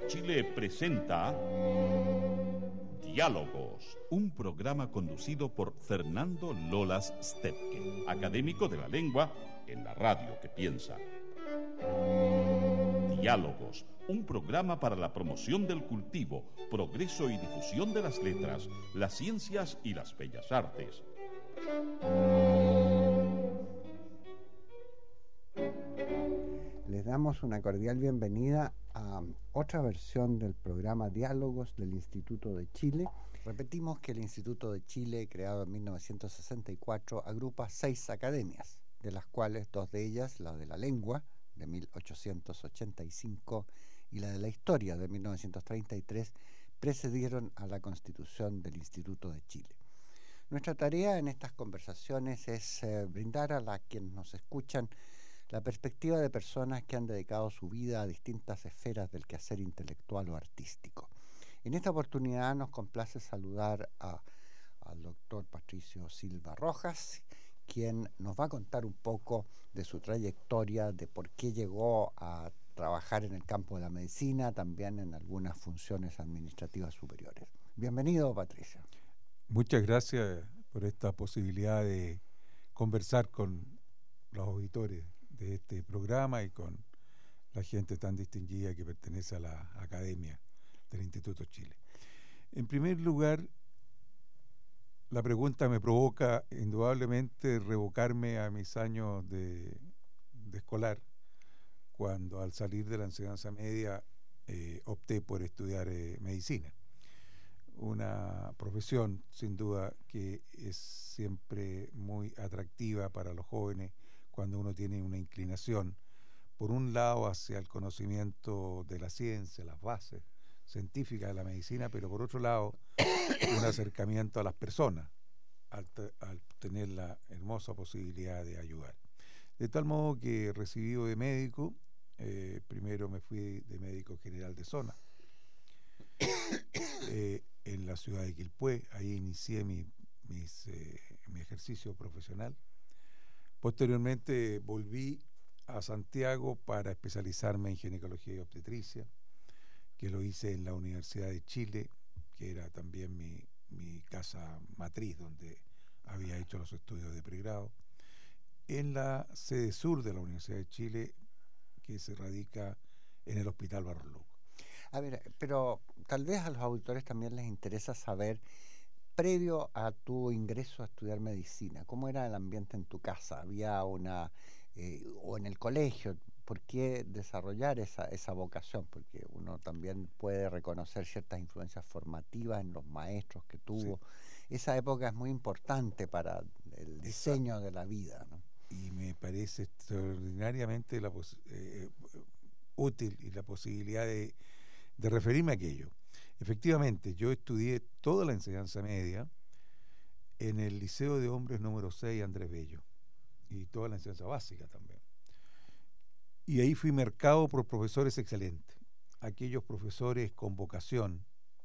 Chile presenta Diálogos, un programa conducido por Fernando Lolas Stepke, académico de la lengua en la radio que piensa. Diálogos, un programa para la promoción del cultivo, progreso y difusión de las letras, las ciencias y las bellas artes. Les damos una cordial bienvenida a otra versión del programa Diálogos del Instituto de Chile. Repetimos que el Instituto de Chile, creado en 1964, agrupa 6 academias, de las cuales 2 de ellas, la de la lengua, de 1885, y la de la historia, de 1933, precedieron a la constitución del Instituto de Chile. Nuestra tarea en estas conversaciones es brindar a quienes nos escuchan la perspectiva de personas que han dedicado su vida a distintas esferas del quehacer intelectual o artístico. En esta oportunidad nos complace saludar al doctor Patricio Silva Rojas, quien nos va a contar un poco de su trayectoria, de por qué llegó a trabajar en el campo de la medicina, también en algunas funciones administrativas superiores. Bienvenido, Patricio. Muchas gracias por esta posibilidad de conversar con los auditores de este programa y con la gente tan distinguida que pertenece a la Academia del Instituto Chile. En primer lugar, la pregunta me provoca indudablemente revocarme a mis años de escolar, cuando al salir de la enseñanza media opté por estudiar medicina. Una profesión, sin duda, que es siempre muy atractiva para los jóvenes cuando uno tiene una inclinación, por un lado, hacia el conocimiento de la ciencia, las bases científicas de la medicina, pero por otro lado, un acercamiento a las personas, al tener la hermosa posibilidad de ayudar. De tal modo que recibido de médico, primero me fui de médico general de zona, en la ciudad de Quilpué. Ahí inicié mi ejercicio profesional. Posteriormente volví a Santiago para especializarme en ginecología y obstetricia, que lo hice en la Universidad de Chile, que era también mi casa matriz, donde había hecho los estudios de pregrado, en la sede sur de la Universidad de Chile, que se radica en el Hospital Barros Luco. A ver, pero tal vez a los auditores también les interesa saber, previo a tu ingreso a estudiar medicina, ¿cómo era el ambiente en tu casa? ¿Había o en el colegio? ¿Por qué desarrollar esa vocación? Porque uno también puede reconocer ciertas influencias formativas en los maestros que tuvo. Sí. Esa época es muy importante para el diseño de la vida, ¿no? Y me parece extraordinariamente útil y la posibilidad de referirme a aquello. Efectivamente, yo estudié toda la enseñanza media en el Liceo de Hombres número 6, Andrés Bello, y toda la enseñanza básica también. Y ahí fui marcado por profesores excelentes, aquellos profesores con vocación.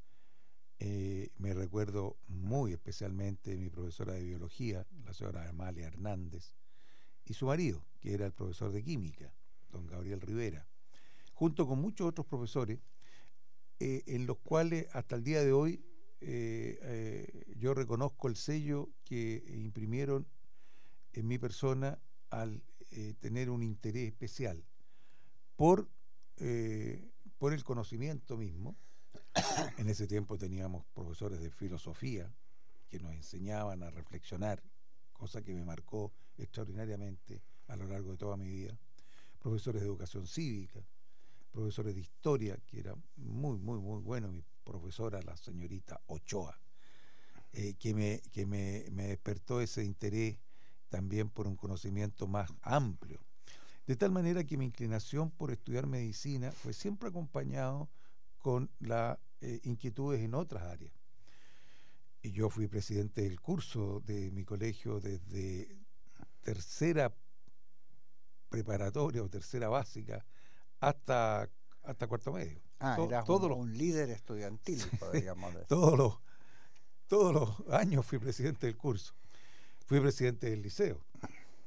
Me recuerdo muy especialmente mi profesora de biología, la señora Amalia Hernández, y su marido, que era el profesor de química, don Gabriel Rivera, junto con muchos otros profesores, en los cuales hasta el día de hoy yo reconozco el sello que imprimieron en mi persona al tener un interés especial por el conocimiento mismo. En ese tiempo teníamos profesores de filosofía que nos enseñaban a reflexionar, cosa que me marcó extraordinariamente a lo largo de toda mi vida, profesores de educación cívica, profesores de historia, que era muy, muy, muy bueno, mi profesora, la señorita Ochoa, que me despertó ese interés también por un conocimiento más amplio. De tal manera que mi inclinación por estudiar medicina fue siempre acompañado con las inquietudes en otras áreas. Y yo fui presidente del curso de mi colegio desde tercera preparatoria o tercera básica hasta cuarto medio. Eras un líder estudiantil, podríamos decir. Todos los años fui presidente del curso. Fui presidente del liceo.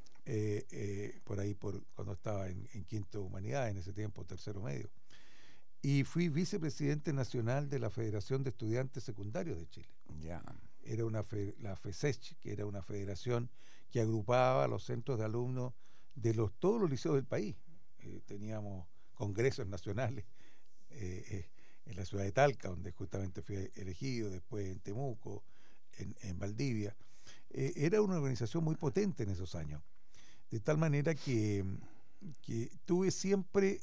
Por ahí, cuando estaba en quinto humanidad, en ese tiempo, tercero medio. y fui vicepresidente nacional de la Federación de Estudiantes Secundarios de Chile. Ya. Era la FESECH, que era una federación que agrupaba a los centros de alumnos de todos los liceos del país. Teníamos congresos nacionales en la ciudad de Talca, donde justamente fui elegido, después en Temuco, en Valdivia. Era una organización muy potente en esos años, de tal manera que tuve siempre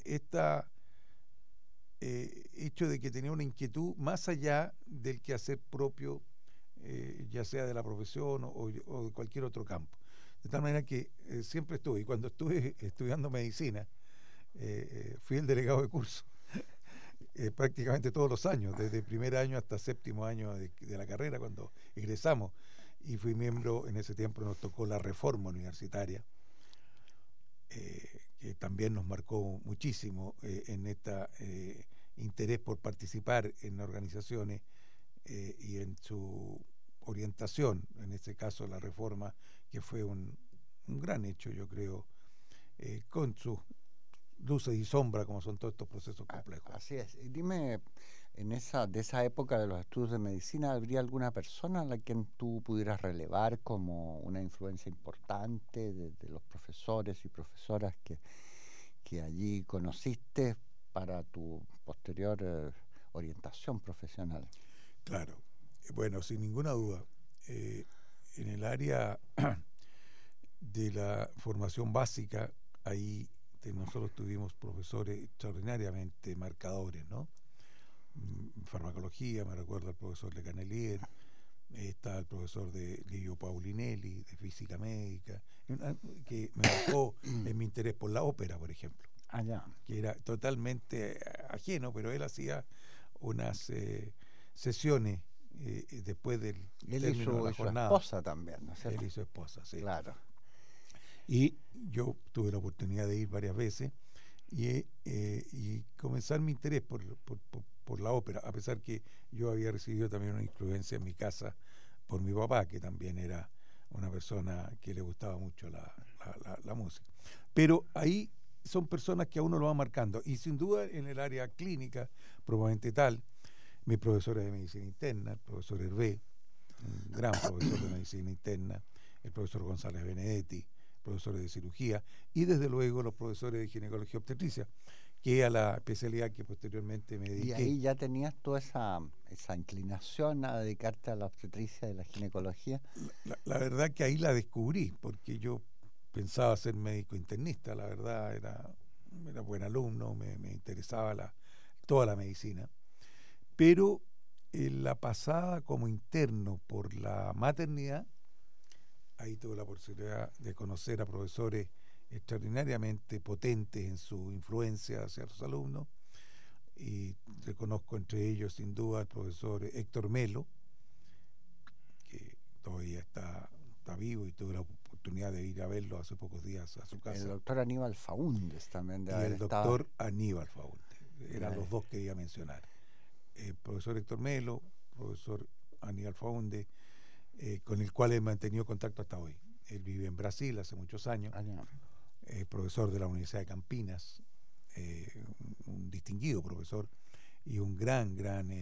hecho de que tenía una inquietud más allá del quehacer propio, ya sea de la profesión o de cualquier otro campo. De tal manera que siempre estuve, y cuando estuve estudiando medicina, fui el delegado de curso prácticamente todos los años, desde primer año hasta séptimo año de la carrera, cuando egresamos, y fui miembro, en ese tiempo nos tocó la reforma universitaria, que también nos marcó muchísimo en este interés por participar en organizaciones y en su orientación, en este caso la reforma, que fue un gran hecho, yo creo, con sus luces y sombras, como son todos estos procesos complejos. Así es. Y dime, de esa época de los estudios de medicina, ¿habría alguna persona a la quien tú pudieras relevar como una influencia importante de los profesores y profesoras que allí conociste para tu posterior orientación profesional? Claro. Bueno, sin ninguna duda, en el área de la formación básica, ahí nosotros tuvimos profesores extraordinariamente marcadores, ¿no? Farmacología, me recuerdo al profesor Le Canelier, está el profesor de Livio Paulinelli, de física médica, que me marcó en mi interés por la ópera, por ejemplo. Que era totalmente ajeno, pero él hacía unas sesiones después del término de la jornada. Su esposa también, ¿no es cierto? Él y su esposa, sí. Claro. Y yo tuve la oportunidad de ir varias veces y comenzar mi interés por la ópera, a pesar que yo había recibido también una influencia en mi casa por mi papá, que también era una persona que le gustaba mucho la música. Pero ahí son personas que a uno lo van marcando, y sin duda en el área clínica, probablemente tal, mis profesores de medicina interna, el profesor Hervé, un gran profesor de medicina interna, el profesor González Benedetti, profesores de cirugía, y desde luego los profesores de ginecología obstetricia, que a la especialidad que posteriormente me dediqué. ¿Y ahí ya tenías toda esa inclinación a dedicarte a la obstetricia y la ginecología? La verdad que ahí la descubrí, porque yo pensaba ser médico internista, la verdad era buen alumno, me interesaba toda la medicina, pero la pasada como interno por la maternidad, ahí tuve la posibilidad de conocer a profesores extraordinariamente potentes en su influencia hacia los alumnos, y reconozco entre ellos sin duda al profesor Héctor Melo, que todavía está vivo, y tuve la oportunidad de ir a verlo hace pocos días a su casa. El doctor Aníbal Faúndez también. Y el doctor Aníbal Faúndez, eran los dos que iba a mencionar. El profesor Héctor Melo, profesor Aníbal Faúndez, con el cual he mantenido contacto hasta hoy. Él vive en Brasil hace muchos años, profesor de la Universidad de Campinas, un distinguido profesor y un gran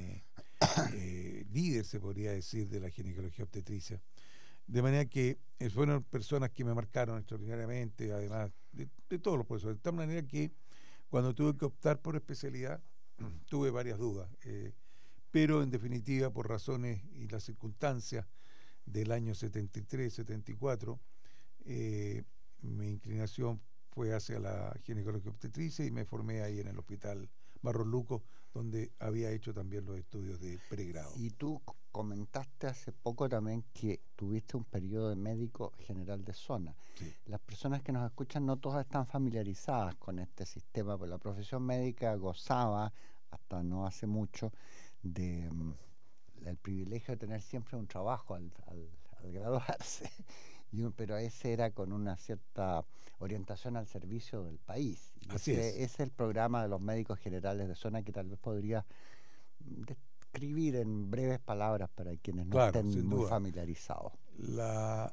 líder, se podría decir, de la ginecología obstetricia. De manera que fueron personas que me marcaron extraordinariamente, además de todos los profesores. De tal manera que cuando tuve que optar por especialidad, tuve varias dudas, pero en definitiva, por razones y las circunstancias del año 73, 74, mi inclinación fue hacia la ginecología obstetricia, y me formé ahí en el Hospital Barros Luco, donde había hecho también los estudios de pregrado. Y tú comentaste hace poco también que tuviste un periodo de médico general de zona. Sí. Las personas que nos escuchan no todas están familiarizadas con este sistema, porque la profesión médica gozaba, hasta no hace mucho, del privilegio de tener siempre un trabajo al graduarse. Pero ese era con una cierta orientación al servicio del país. Y Así ese es el programa de los médicos generales de zona, que tal vez podría describir en breves palabras para quienes no estén muy familiarizados.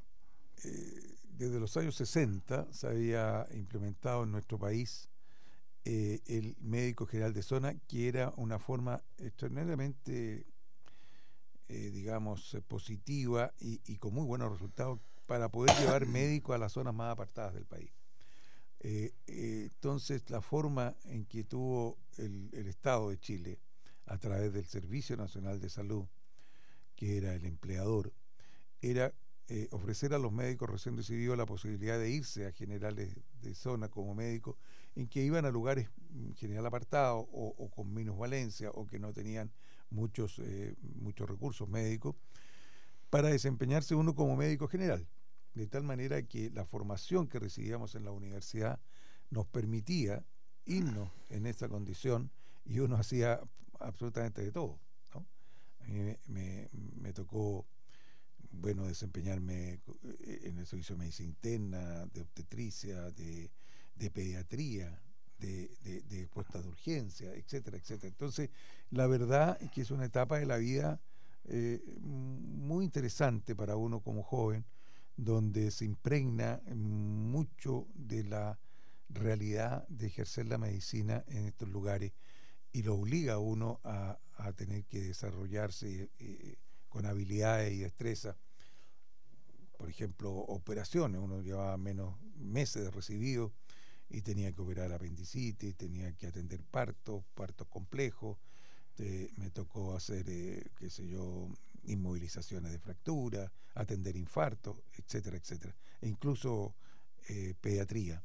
Desde los años 60 se había implementado en nuestro país el médico general de zona, que era una forma extraordinariamente, digamos, positiva y con muy buenos resultados para poder llevar médicos a las zonas más apartadas del país. Entonces, la forma en que tuvo el Estado de Chile, a través del Servicio Nacional de Salud, que era el empleador, era ofrecer a los médicos recién recibidos la posibilidad de irse a generales de zona como médicos, en que iban a lugares en general apartados o con minusvalencia o que no tenían muchos recursos médicos, para desempeñarse uno como médico general. De tal manera que la formación que recibíamos en la universidad nos permitía irnos en esa condición y uno hacía absolutamente de todo, ¿no? A mí me tocó, bueno, desempeñarme en el servicio de medicina interna, de obstetricia, de pediatría, de puestas de urgencia, etcétera, etcétera. Entonces, la verdad es que es una etapa de la vida muy interesante para uno como joven, donde se impregna mucho de la realidad de ejercer la medicina en estos lugares y lo obliga a uno a tener que desarrollarse con habilidades y destreza. Por ejemplo, operaciones, uno llevaba menos meses de recibido y tenía que operar apendicitis, tenía que atender partos complejos, me tocó hacer, qué sé yo, inmovilizaciones de fractura, atender infartos, etcétera, etcétera. E incluso pediatría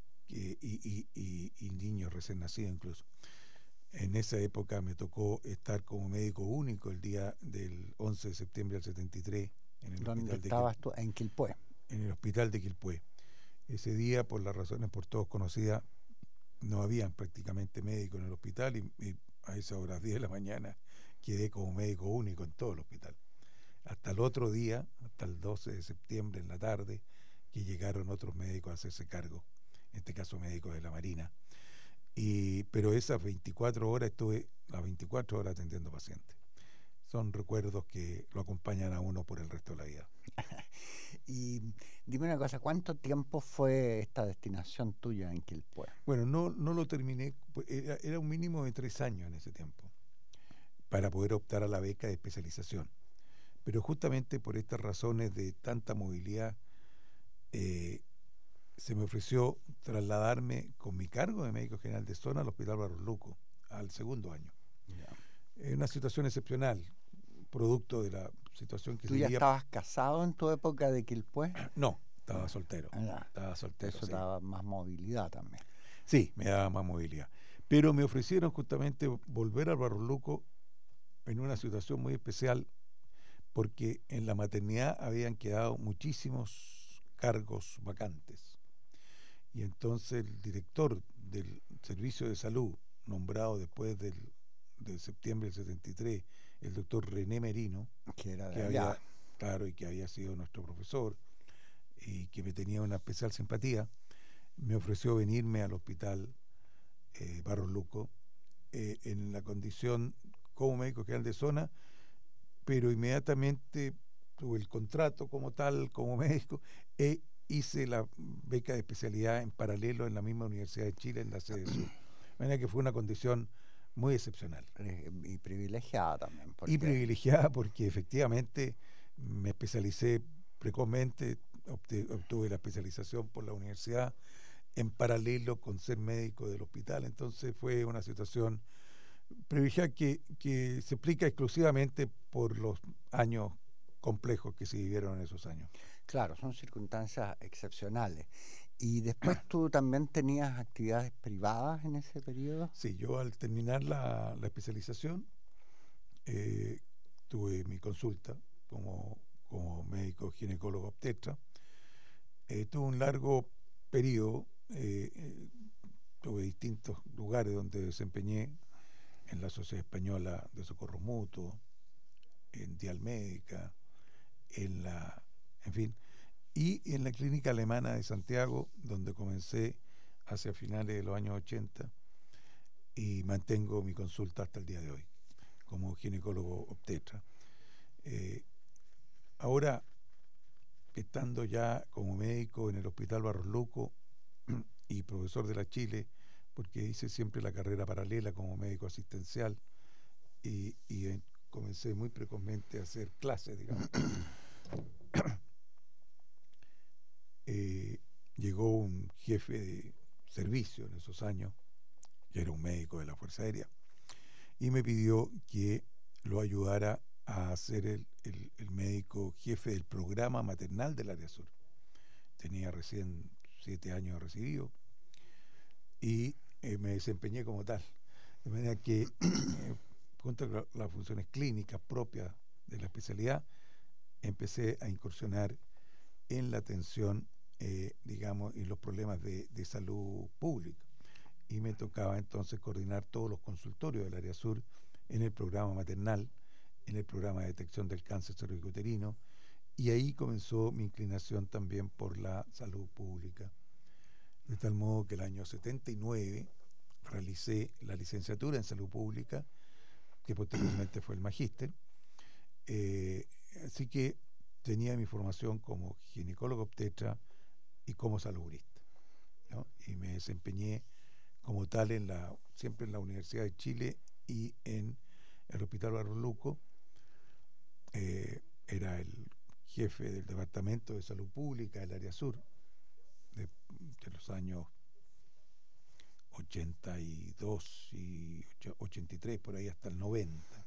y niños recién nacidos incluso. En esa época me tocó estar como médico único el día del 11 de septiembre del 73 en el ¿Dónde hospital estabas tú? En Quilpué. En el hospital de Quilpué. Ese día, por las razones por todos conocidas, no habían prácticamente médicos en el hospital y a esas horas 10 de la mañana quedé como médico único en todo el hospital. Hasta el otro día, hasta el 12 de septiembre en la tarde, que llegaron otros médicos a hacerse cargo, en este caso médicos de la Marina. Pero esas 24 horas estuve las 24 horas atendiendo pacientes. Son recuerdos que lo acompañan a uno por el resto de la vida. Y dime una cosa, ¿cuánto tiempo fue esta destinación tuya en Quilpué? Bueno, no lo terminé, era un mínimo de 3 años en ese tiempo, para poder optar a la beca de especialización. Pero justamente por estas razones de tanta movilidad, se me ofreció trasladarme con mi cargo de médico general de zona al Hospital Barros Luco, al segundo año. Es una situación excepcional, producto de la situación que ¿Tú ya estabas casado en tu época de Quilpué? No, estaba soltero. Estaba soltero. Eso daba más movilidad también. Sí, me daba más movilidad. Pero me ofrecieron justamente volver al Barros Luco en una situación muy especial, porque en la maternidad habían quedado muchísimos cargos vacantes. Y entonces el director del Servicio de Salud, nombrado después de septiembre del 73, el doctor René Merino, que había sido nuestro profesor y que me tenía una especial simpatía, me ofreció venirme al hospital Barros Luco en la condición como médico general de zona, pero inmediatamente tuve el contrato como tal, como médico, e hice la beca de especialidad en paralelo en la misma Universidad de Chile, en la sede sur. De manera que fue una condición muy excepcional. Y privilegiada también. Y privilegiada porque efectivamente me especialicé precozmente, obtuve la especialización por la universidad en paralelo con ser médico del hospital. Entonces fue una situación privilegiada que se explica exclusivamente por los años complejos que se vivieron en esos años. Claro, son circunstancias excepcionales. ¿Y después tú también tenías actividades privadas en ese periodo? Sí, yo al terminar la especialización tuve mi consulta como médico ginecólogo obstetra. Tuve un largo periodo, tuve distintos lugares donde desempeñé, en la Sociedad Española de Socorro Mutuo, en Dialmédica, en fin, y en la Clínica Alemana de Santiago, donde comencé hacia finales de los años 80 y mantengo mi consulta hasta el día de hoy como ginecólogo obstetra. Ahora, estando ya como médico en el Hospital Barros Luco y profesor de la Chile porque hice siempre la carrera paralela como médico asistencial y comencé muy precozmente a hacer clases, digamos. Llegó un jefe de servicio en esos años, que era un médico de la Fuerza Aérea, y me pidió que lo ayudara a ser el médico jefe del programa maternal del Área Sur. Tenía recién 7 años recibido y me desempeñé como tal. De manera que, junto con las funciones clínicas propias de la especialidad, empecé a incursionar en la atención, digamos, y los problemas de salud pública. Y me tocaba entonces coordinar todos los consultorios del Área Sur en el programa maternal, en el programa de detección del cáncer cervicuterino, y ahí comenzó mi inclinación también por la salud pública. De tal modo que el año 79 realicé la licenciatura en salud pública, que posteriormente fue el magíster. Así que tenía mi formación como ginecólogo obstetra y como salubrista, ¿no? Y me desempeñé como tal siempre en la Universidad de Chile y en el Hospital Barros Luco. Era el jefe del Departamento de Salud Pública del Área Sur de los años 82 y 83, por ahí hasta el 90.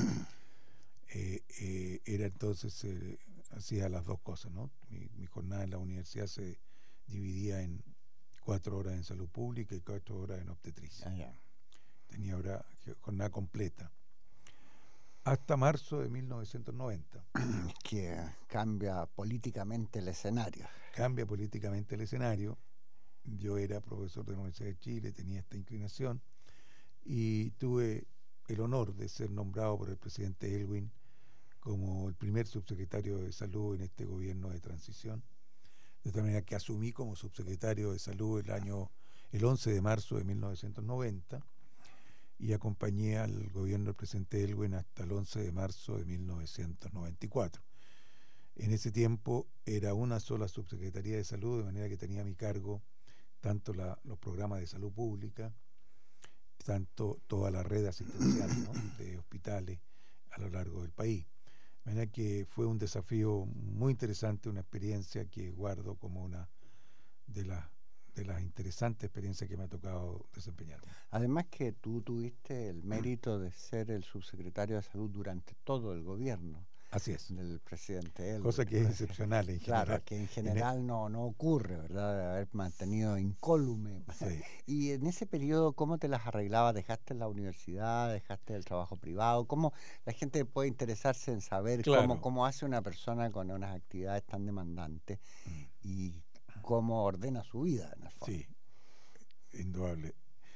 Era entonces, hacía las dos cosas, ¿no? Mi jornada en la universidad se dividía en 4 horas en salud pública y 4 horas en obstetricia. Tenía jornada completa. Hasta marzo de 1990. Que cambia políticamente el escenario. Cambia políticamente el escenario. Yo era profesor de la Universidad de Chile, tenía esta inclinación y tuve el honor de ser nombrado por el presidente Elwin como el primer subsecretario de Salud en este gobierno de transición, de tal manera que asumí como subsecretario de Salud el 11 de marzo de 1990 y acompañé al gobierno del presidente Elwin hasta el 11 de marzo de 1994. En ese tiempo era una sola subsecretaría de Salud, de manera que tenía a mi cargo tanto los programas de salud pública, tanto toda la red asistencial, ¿no?, de hospitales a lo largo del país. De manera que fue un desafío muy interesante, una experiencia que guardo como una de las interesantes experiencias que me ha tocado desempeñar. Además que tú tuviste el mérito de ser el subsecretario de Salud durante todo el gobierno. Así es. Del presidente Elwin. Cosa que es excepcional en general. Claro, que en general no ocurre, ¿verdad? De haber mantenido incólume. Sí. Y en ese periodo, ¿cómo te las arreglabas? ¿Dejaste la universidad? ¿Dejaste el trabajo privado? ¿Cómo la gente puede interesarse en saber cómo hace una persona con unas actividades tan demandantes y cómo ordena su vida, en el fondo? Sí, indudable.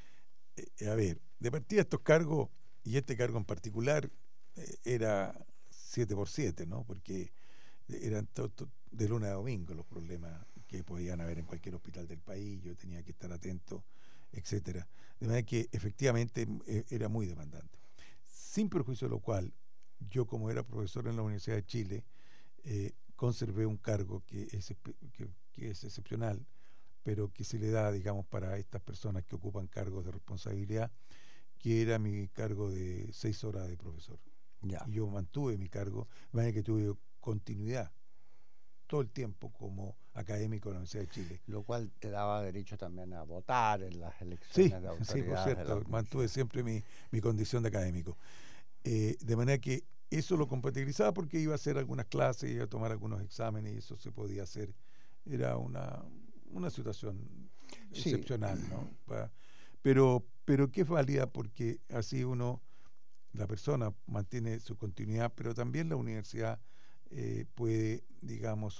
A ver, de partida estos cargos, y este cargo en particular, era 7x7, ¿no? Porque eran de lunes a domingo los problemas que podían haber en cualquier hospital del país, yo tenía que estar atento, etcétera. De manera que efectivamente era muy demandante. Sin perjuicio de lo cual, yo como era profesor en la Universidad de Chile, conservé un cargo que es excepcional, pero que se le da, digamos, para estas personas que ocupan cargos de responsabilidad, que era mi cargo de 6 horas de profesor. Ya. Y yo mantuve mi cargo, de manera que tuve continuidad todo el tiempo como académico de la Universidad de Chile. Lo cual te daba derecho también a votar en las elecciones de autoridades. Sí, por cierto, mantuve siempre mi condición de académico. De manera que eso lo compatibilizaba porque iba a hacer algunas clases, iba a tomar algunos exámenes y eso se podía hacer. Era una situación excepcional, ¿no? Pero que es válida porque así la persona mantiene su continuidad, pero también la universidad puede, digamos,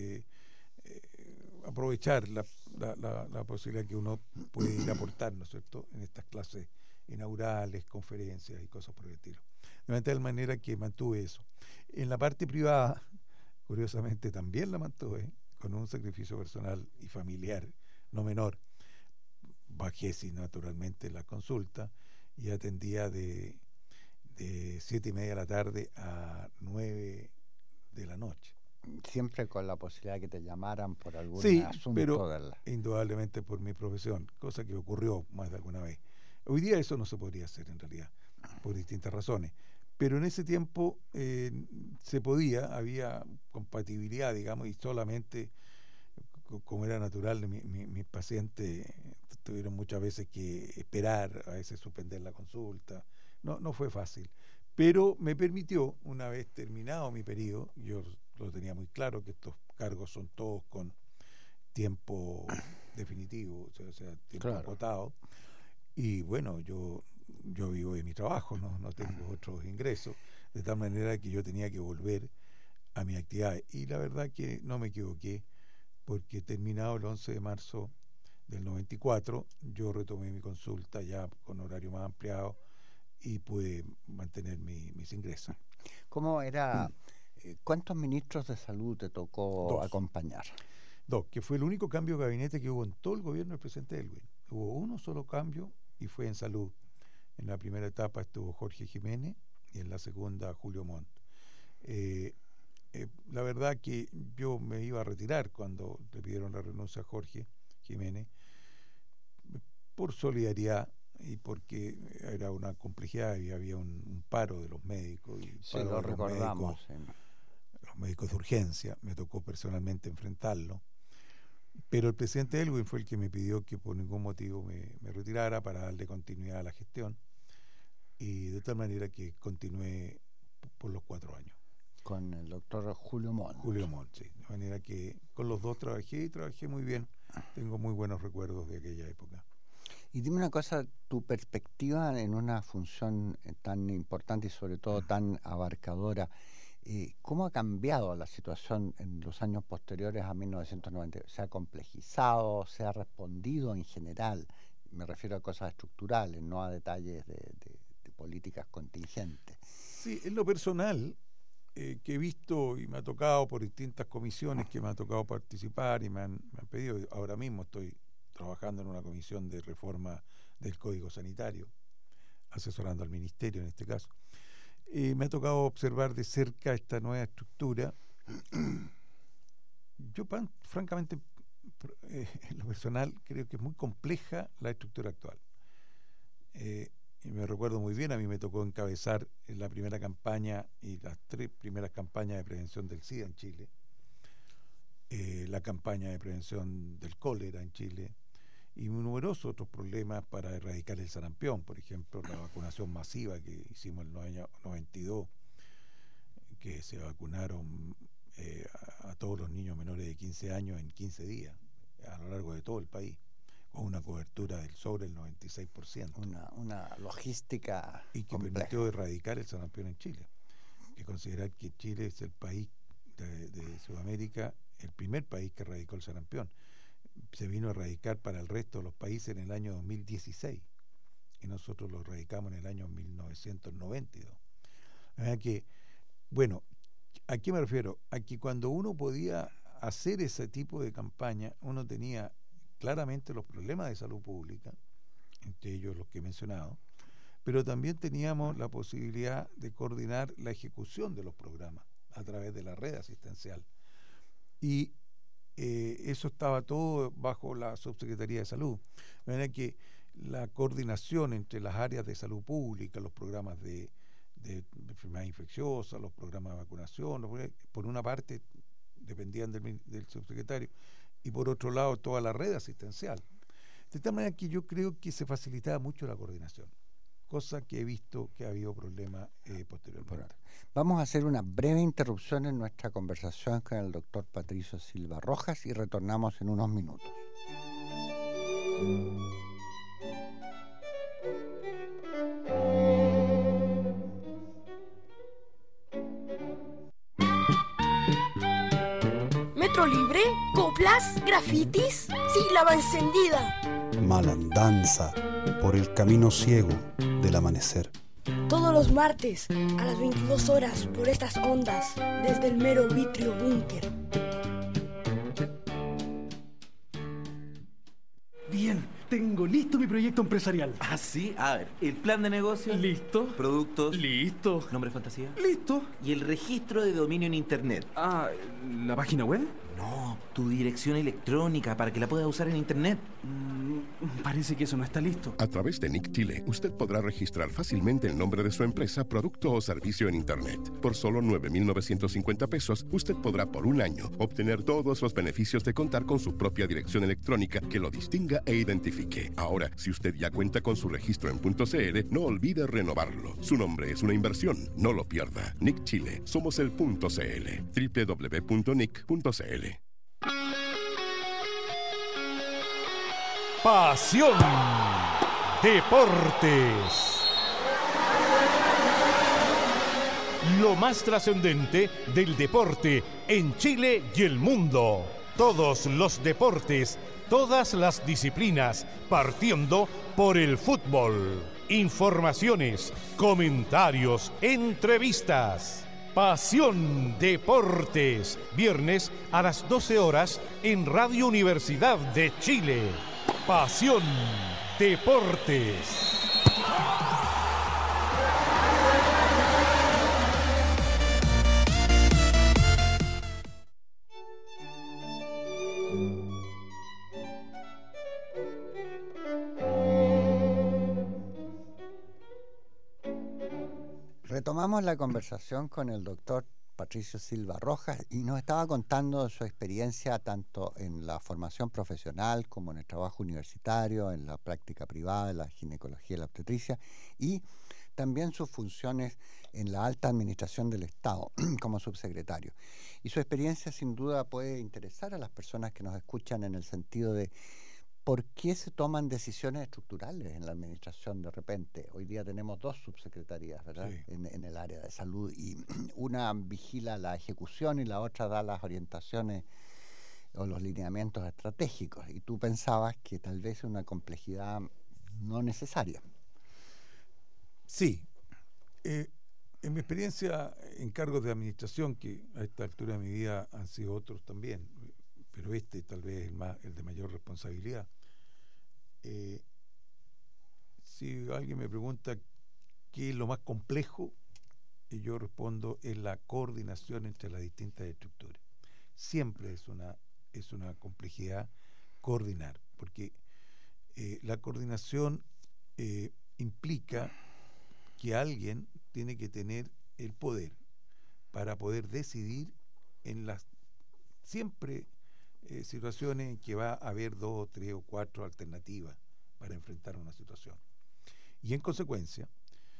aprovechar la posibilidad que uno puede ir a aportar, ¿no es cierto?, en estas clases inaugurales, conferencias y cosas por el estilo. De tal manera que mantuve eso. En la parte privada, curiosamente, también la mantuve, con un sacrificio personal y familiar no menor. Bajé, sí, naturalmente, la consulta y atendía de 7:30 de la tarde a 9 de la noche. Siempre con la posibilidad de que te llamaran por algún Sí, asunto. pero indudablemente por mi profesión, cosa que ocurrió más de alguna vez. Hoy día eso no se podría hacer en realidad, por distintas razones. Pero en ese tiempo se podía, había compatibilidad, digamos, y solamente, como era natural, mis pacientes tuvieron muchas veces que esperar, a veces suspender la consulta. No fue fácil. Pero me permitió, una vez terminado mi periodo, yo lo tenía muy claro que estos cargos son todos con tiempo definitivo, o sea tiempo acotado. Y bueno, yo vivo de mi trabajo, no tengo otros ingresos, de tal manera que yo tenía que volver a mi actividad. Y la verdad que no me equivoqué, porque terminado el 11 de marzo del 94, yo retomé mi consulta ya con horario más ampliado y pude mantener mis ingresos. ¿Cómo era? ¿Cuántos ministros de salud te tocó acompañar? Dos, que fue el único cambio de gabinete que hubo en todo el gobierno del presidente Elwin. Hubo uno solo cambio y fue en salud. En la primera etapa estuvo Jorge Jiménez y en la segunda Julio Montt. La verdad que yo me iba a retirar cuando le pidieron la renuncia a Jorge Jiménez por solidaridad y porque era una complejidad y había un paro de los médicos. Y sí, lo recordamos. Los médicos de urgencia, me tocó personalmente enfrentarlo. Pero el presidente Elwin fue el que me pidió que por ningún motivo me retirara para darle continuidad a la gestión, y de tal manera que continué por los 4 años. Con el doctor Julio Montt. Julio Montt, sí. De manera que con los dos trabajé muy bien. Tengo muy buenos recuerdos de aquella época. Y dime una cosa, tu perspectiva en una función tan importante y sobre todo tan abarcadora, ¿cómo ha cambiado la situación en los años posteriores a 1990? ¿Se ha complejizado? ¿Se ha respondido en general? Me refiero a cosas estructurales, no a detalles de políticas contingentes. Sí, en lo personal, que he visto y me ha tocado por distintas comisiones que me ha tocado participar y me han pedido, ahora mismo estoy trabajando en una comisión de reforma del Código Sanitario, asesorando al Ministerio en este caso. Me ha tocado observar de cerca esta nueva estructura. Yo, francamente, en lo personal, creo que es muy compleja la estructura actual. Y me recuerdo muy bien, a mí me tocó encabezar la primera campaña y las 3 primeras campañas de prevención del SIDA en Chile, la campaña de prevención del cólera en Chile, y numerosos otros problemas para erradicar el sarampión, por ejemplo, la vacunación masiva que hicimos en el año 92, que se vacunaron a todos los niños menores de 15 años en 15 días, a lo largo de todo el país, con una cobertura sobre el 96%. Una logística y que compleja. Permitió erradicar el sarampión en Chile. Que considerar que Chile es el país de Sudamérica, el primer país que erradicó el sarampión. Se vino a erradicar para el resto de los países en el año 2016 y nosotros lo erradicamos en el año 1992. Que, bueno, ¿a qué me refiero? A que cuando uno podía hacer ese tipo de campaña, uno tenía claramente los problemas de salud pública, entre ellos los que he mencionado, pero también teníamos la posibilidad de coordinar la ejecución de los programas a través de la red asistencial. Y eso estaba todo bajo la Subsecretaría de Salud. De manera que la coordinación entre las áreas de salud pública, los programas de enfermedades infecciosas, los programas de vacunación, por una parte dependían del subsecretario, y por otro lado toda la red asistencial. De tal manera que yo creo que se facilitaba mucho la coordinación, cosa que he visto que ha habido problemas posteriormente. Vamos a hacer una breve interrupción en nuestra conversación con el doctor Patricio Silva Rojas y retornamos en unos minutos. Metro libre, coplas, grafitis, sílaba encendida. Malandanza por el camino ciego del amanecer. Todos los martes a las 22 horas por estas ondas desde el mero vitrio búnker. Bien, Tengo listo mi proyecto empresarial. Ah, sí. A ver, el plan de negocio. Listo. Productos. Listo. Nombre fantasía. Listo. Y el registro de dominio en internet. Ah, ¿la página web? No, tu dirección electrónica para que la puedas usar en internet. Parece que eso no está listo. A través de Nick Chile, usted podrá registrar fácilmente el nombre de su empresa, producto o servicio en internet. Por solo 9.950 pesos, usted podrá por un año obtener todos los beneficios de contar con su propia dirección electrónica que lo distinga e identifique. Ahora, si usted ya cuenta con su registro en .cl, no olvide renovarlo. Su nombre es una inversión, no lo pierda. Nick Chile, somos el .cl. www.nick.cl. Pasión Deportes. Lo más trascendente del deporte en Chile y el mundo. Todos los deportes, todas las disciplinas, partiendo por el fútbol. Informaciones, comentarios, entrevistas. Pasión Deportes, viernes a las 12 horas en Radio Universidad de Chile. Pasión Deportes. Retomamos la conversación con el doctor Patricio Silva Rojas y nos estaba contando su experiencia tanto en la formación profesional como en el trabajo universitario, en la práctica privada, en la ginecología y la obstetricia, y también sus funciones en la alta administración del Estado como subsecretario. Y su experiencia sin duda puede interesar a las personas que nos escuchan en el sentido de ¿por qué se toman decisiones estructurales en la administración de repente? Hoy día tenemos 2 subsecretarías, ¿verdad? Sí. En el área de salud, y una vigila la ejecución y la otra da las orientaciones o los lineamientos estratégicos. Y tú pensabas que tal vez es una complejidad no necesaria. Sí. En mi experiencia en cargos de administración, que a esta altura de mi vida han sido otros también, pero este tal vez el de mayor responsabilidad. Si alguien me pregunta qué es lo más complejo, y yo respondo, es la coordinación entre las distintas estructuras. Siempre es una complejidad coordinar, porque la coordinación implica que alguien tiene que tener el poder para poder decidir en las siempre situaciones en que va a haber 2, 3 o 4 alternativas para enfrentar una situación. Y en consecuencia,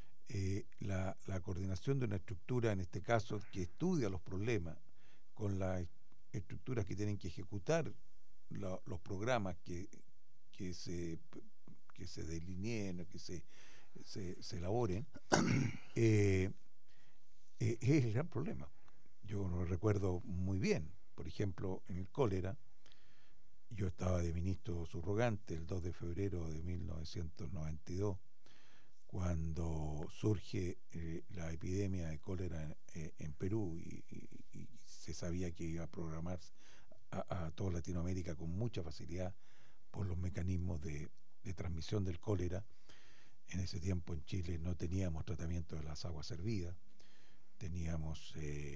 la coordinación de una estructura, en este caso, que estudia los problemas con las estructuras que tienen que ejecutar los programas que se delineen o que se elaboren, es el gran problema. Yo lo recuerdo muy bien. Por ejemplo, en el cólera, yo estaba de ministro subrogante el 2 de febrero de 1992, cuando surge la epidemia de cólera en Perú, y se sabía que iba a programar a toda Latinoamérica con mucha facilidad por los mecanismos de transmisión del cólera. En ese tiempo en Chile no teníamos tratamiento de las aguas servidas, teníamos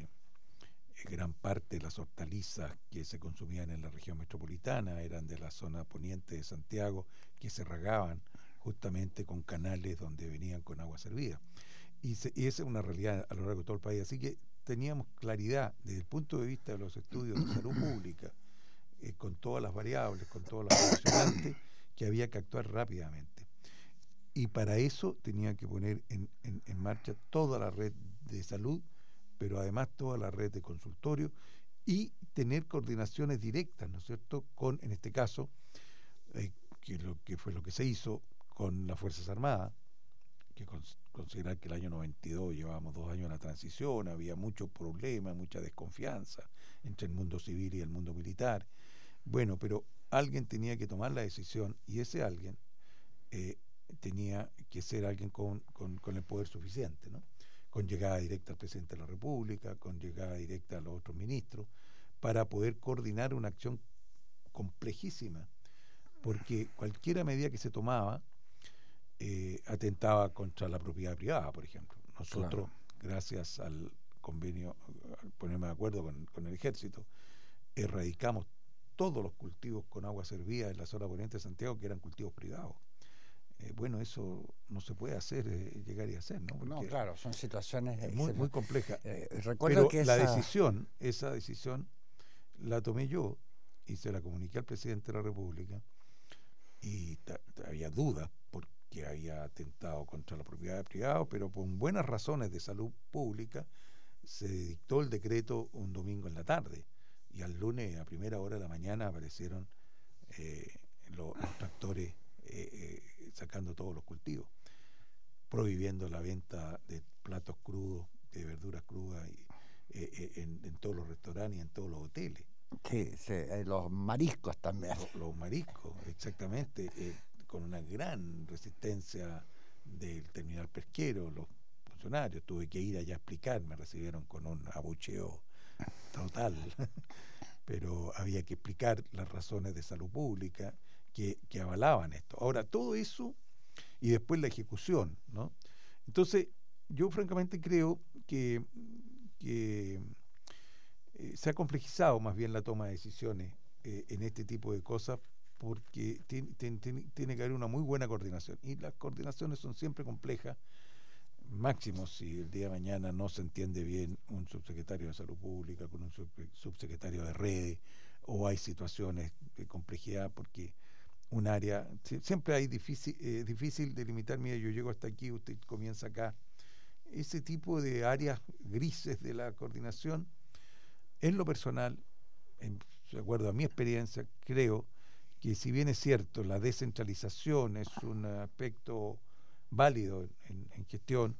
gran parte de las hortalizas que se consumían en la región metropolitana eran de la zona poniente de Santiago, que se regaban justamente con canales donde venían con agua servida. Y esa es una realidad a lo largo de todo el país. Así que teníamos claridad desde el punto de vista de los estudios de salud pública, con todas las variables, con todas las condicionantes, que había que actuar rápidamente. Y para eso tenía que poner en marcha toda la red de salud, pero además toda la red de consultorios, y tener coordinaciones directas, ¿no es cierto?, con, en este caso, que fue lo que se hizo con las Fuerzas Armadas, que considerar que el año 92 llevábamos 2 años en la transición, había muchos problemas, mucha desconfianza entre el mundo civil y el mundo militar. Bueno, pero alguien tenía que tomar la decisión, y ese alguien tenía que ser alguien con el poder suficiente, ¿no?, con llegada directa al presidente de la República, con llegada directa a los otros ministros, para poder coordinar una acción complejísima porque cualquier medida que se tomaba atentaba contra la propiedad privada, por ejemplo. Nosotros, gracias al convenio, al ponerme de acuerdo con el Ejército, erradicamos todos los cultivos con agua servida en la zona poniente de Santiago, que eran cultivos privados. Bueno, eso no se puede hacer, llegar y hacer, ¿no? No, claro, son situaciones muy complejas. Recuerdo pero que esa decisión la tomé yo y se la comuniqué al presidente de la República, y había dudas porque había atentado contra la propiedad privada, pero por buenas razones de salud pública se dictó el decreto un domingo en la tarde, y al lunes a primera hora de la mañana aparecieron los tractores sacando todos los cultivos, prohibiendo la venta de platos crudos, de verduras crudas en todos los restaurantes y en todos los hoteles. Sí, los mariscos también. Los mariscos, exactamente, con una gran resistencia del terminal pesquero. Los funcionarios, tuve que ir allá a explicar, me recibieron con un abucheo total, pero había que explicar las razones de salud pública que avalaban esto. Ahora, todo eso y después la ejecución, ¿no? Entonces, yo francamente creo que se ha complejizado más bien la toma de decisiones en este tipo de cosas, porque tiene que haber una muy buena coordinación, y las coordinaciones son siempre complejas, máximo si el día de mañana no se entiende bien un subsecretario de Salud Pública con un subsecretario de redes, o hay situaciones de complejidad, porque un área, siempre hay difícil delimitar, mira, yo llego hasta aquí, usted comienza acá. Ese tipo de áreas grises de la coordinación, en lo personal, de acuerdo a mi experiencia, creo que si bien es cierto, la descentralización es un aspecto válido en gestión,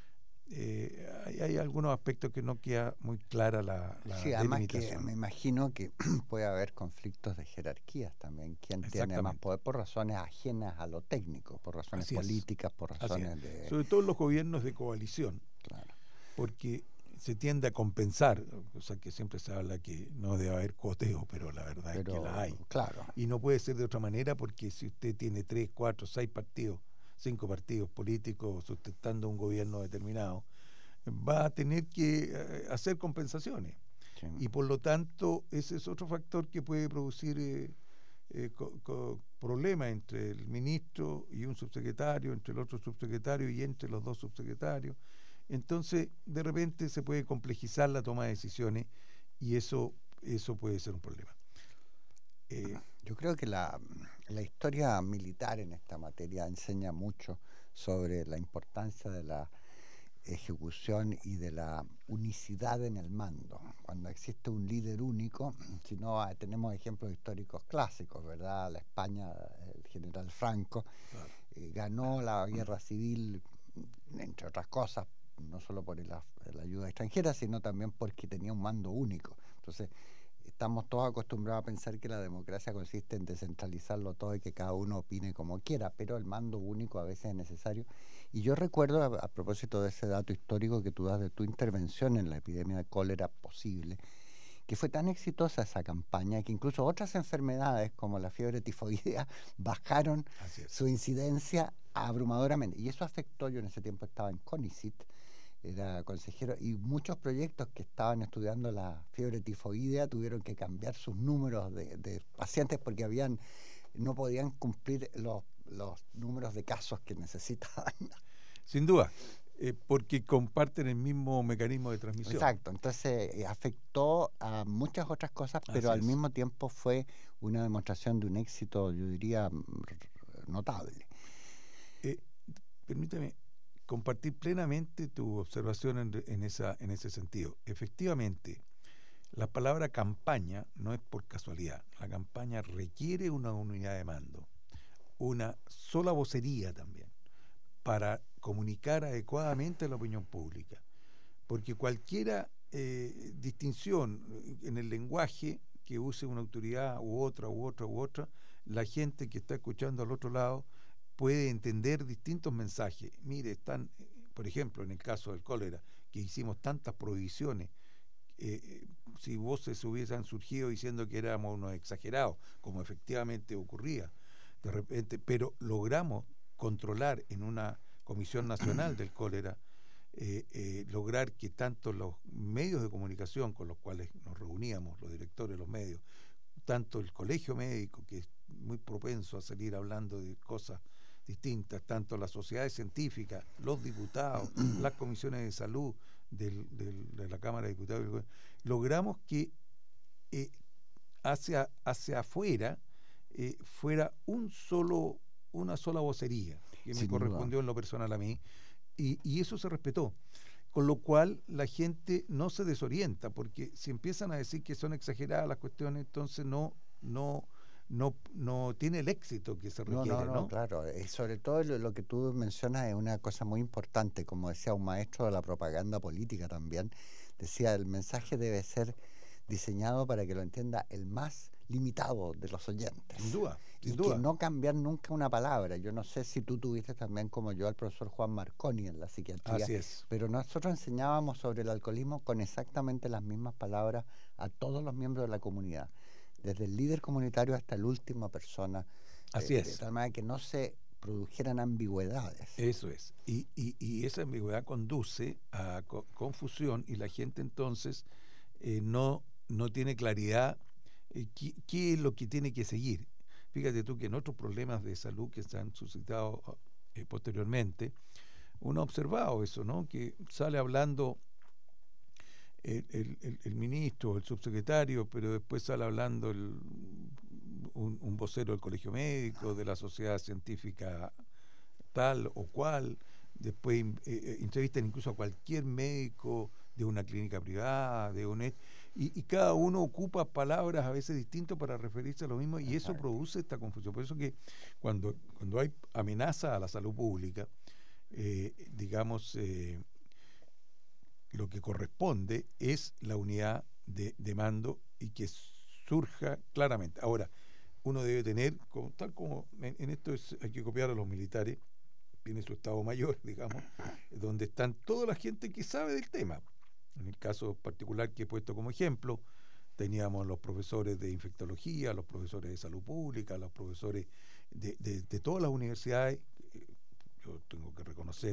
hay algunos aspectos que no queda muy clara la sí, además delimitación. Que me imagino que puede haber conflictos de jerarquías también, quién tiene más poder, por razones ajenas a lo técnico, por razones políticas, por razones de... Sobre todo en los gobiernos de coalición, claro, porque se tiende a compensar, o sea que siempre se habla que no debe haber cuoteo, pero la verdad es que la hay. Claro. Y no puede ser de otra manera, porque si usted tiene 3, 4, 6 partidos, 5 partidos políticos sustentando un gobierno determinado, va a tener que hacer compensaciones. Sí. Y por lo tanto, ese es otro factor que puede producir problemas entre el ministro y un subsecretario, entre el otro subsecretario y entre los dos subsecretarios. Entonces, de repente se puede complejizar la toma de decisiones, y eso puede ser un problema. Yo creo que la historia militar en esta materia enseña mucho sobre la importancia de la ejecución y de la unicidad en el mando. Cuando existe un líder único, si no tenemos ejemplos históricos clásicos, ¿verdad? La España, el general Franco, claro, ganó la guerra civil, entre otras cosas, no solo por la ayuda extranjera, sino también porque tenía un mando único. Entonces, estamos todos acostumbrados a pensar que la democracia consiste en descentralizarlo todo y que cada uno opine como quiera, pero el mando único a veces es necesario. Y yo recuerdo, a propósito de ese dato histórico que tú das de tu intervención en la epidemia de cólera posible, que fue tan exitosa esa campaña que incluso otras enfermedades como la fiebre tifoidea bajaron su incidencia abrumadoramente. Y eso afectó, yo en ese tiempo estaba en CONICYT, era consejero, y muchos proyectos que estaban estudiando la fiebre tifoidea tuvieron que cambiar sus números de pacientes porque no podían cumplir los números de casos que necesitaban. Sin duda, porque comparten el mismo mecanismo de transmisión. Exacto, entonces afectó a muchas otras cosas, pero al mismo tiempo fue una demostración de un éxito, yo diría, notable. Permíteme compartir plenamente tu observación en ese sentido. Efectivamente, la palabra campaña no es por casualidad. La campaña requiere una unidad de mando, una sola vocería también, para comunicar adecuadamente a la opinión pública. Porque cualquier distinción en el lenguaje que use una autoridad u otra, la gente que está escuchando al otro lado puede entender distintos mensajes. Mire, están, por ejemplo, en el caso del cólera, que hicimos tantas prohibiciones, si voces hubiesen surgido diciendo que éramos unos exagerados, como efectivamente ocurría, de repente, pero logramos controlar en una Comisión Nacional del Cólera, lograr que tanto los medios de comunicación con los cuales nos reuníamos, los directores de los medios, tanto el colegio médico, que es muy propenso a salir hablando de cosas distintas, tanto las sociedades científicas, los diputados, las comisiones de salud de la Cámara de Diputados, logramos que hacia afuera fuera una sola vocería, que me correspondió en lo personal a mí, y eso se respetó. Con lo cual la gente no se desorienta, porque si empiezan a decir que son exageradas las cuestiones, entonces no tiene el éxito que se requiere, ¿no? Claro. Sobre todo lo que tú mencionas es una cosa muy importante, como decía un maestro de la propaganda política también, decía, el mensaje debe ser diseñado para que lo entienda el más limitado de los oyentes. Sin duda. Que no cambiar nunca una palabra. Yo no sé si tú tuviste también, como yo, al profesor Juan Marconi en la psiquiatría. Así es. Pero nosotros enseñábamos sobre el alcoholismo con exactamente las mismas palabras a todos los miembros de la comunidad, desde el líder comunitario hasta la última persona. Así es. De tal manera que no se produjeran ambigüedades. Eso es. Y esa ambigüedad conduce a confusión, y la gente entonces no tiene claridad qué es lo que tiene que seguir. Fíjate tú que en otros problemas de salud que se han suscitado posteriormente, uno ha observado eso, ¿no? Que sale hablando el ministro, el subsecretario, pero después sale hablando un vocero del colegio médico, de la sociedad científica tal o cual, después entrevistan incluso a cualquier médico de una clínica privada, y cada uno ocupa palabras a veces distintas para referirse a lo mismo, y eso produce esta confusión. Por eso que cuando hay amenaza a la salud pública, lo que corresponde es la unidad de mando, y que surja claramente. Ahora, uno debe tener, tal como en esto hay que copiar a los militares, tiene su estado mayor, digamos, donde están toda la gente que sabe del tema. En el caso particular que he puesto como ejemplo, teníamos los profesores de infectología, los profesores de salud pública, los profesores de todas las universidades. Yo tengo que reconocer,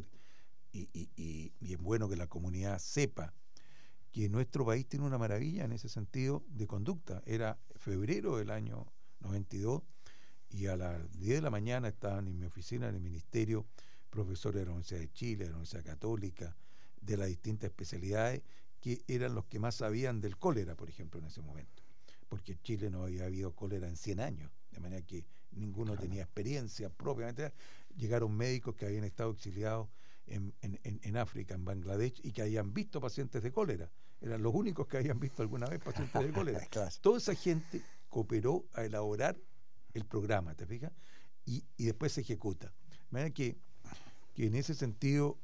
y es bueno que la comunidad sepa, que nuestro país tiene una maravilla en ese sentido de conducta. Era febrero del año 92, y a las 10 de la mañana estaban en mi oficina, en el ministerio, profesores de la Universidad de Chile, de la Universidad Católica, de las distintas especialidades, que eran los que más sabían del cólera, por ejemplo, en ese momento, porque en Chile no había habido cólera en 100 años, de manera que ninguno tenía experiencia propiamente. Llegaron médicos que habían estado exiliados en África, en Bangladesh, y que habían visto pacientes de cólera. Eran los únicos que habían visto alguna vez pacientes de cólera. Claro. Toda esa gente cooperó a elaborar el programa, ¿te fijas? Y después se ejecuta. De manera que en ese sentido